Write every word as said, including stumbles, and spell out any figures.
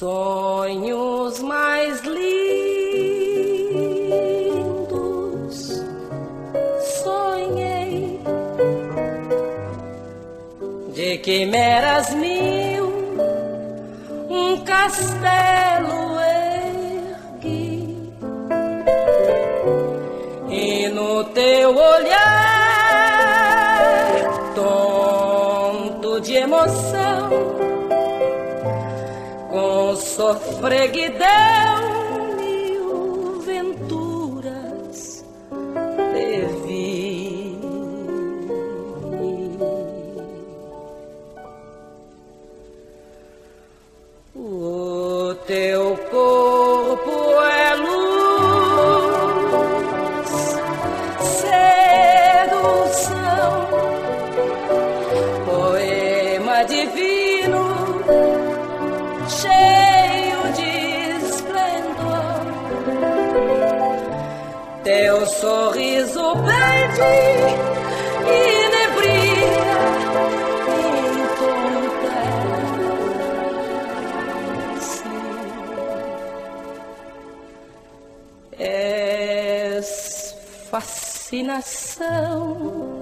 sonhos mais lindos sonhei, de quimeras mil um castelo ergui, e no teu olhar tonto de emoção, com sofreguidão mil venturas bebi. O teu corpo é luz, sedução, poema divino, cheio de esplendor. Teu sorriso pede inebria, encontra-se. És fascinação,